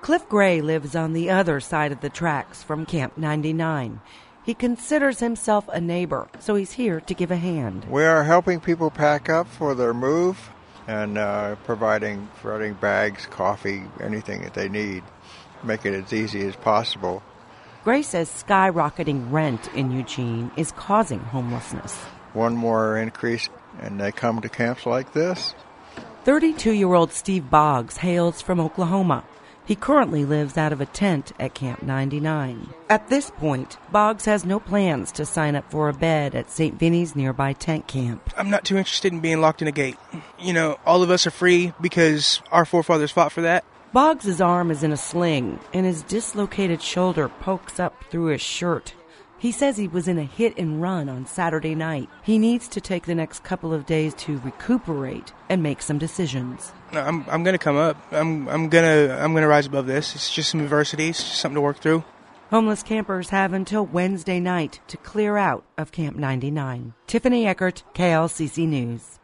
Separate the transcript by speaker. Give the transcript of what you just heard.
Speaker 1: Cliff Gray lives on the other side of the tracks from Camp 99. He considers himself a neighbor, so he's here to give a hand.
Speaker 2: We are helping people pack up for their move and providing bags, coffee, anything that they need, make it as easy as possible.
Speaker 1: Gray says skyrocketing rent in Eugene is causing homelessness.
Speaker 2: One more increase, and they come to camps like this.
Speaker 1: 32-year-old Steve Boggs hails from Oklahoma. He currently lives out of a tent at Camp 99. At this point, Boggs has no plans to sign up for a bed at St. Vinny's nearby tent camp.
Speaker 3: I'm not too interested in being locked in a gate. You know, all of us are free because our forefathers fought for that.
Speaker 1: Boggs' arm is in a sling, and his dislocated shoulder pokes up through his shirt. He says he was in a hit and run on Saturday night. He needs to take the next couple of days to recuperate and make some decisions.
Speaker 3: I'm going to come up. I'm going to rise above this. It's just some adversity. It's just something to work through.
Speaker 1: Homeless campers have until Wednesday night to clear out of Camp 99. Tiffany Eckert, KLCC News.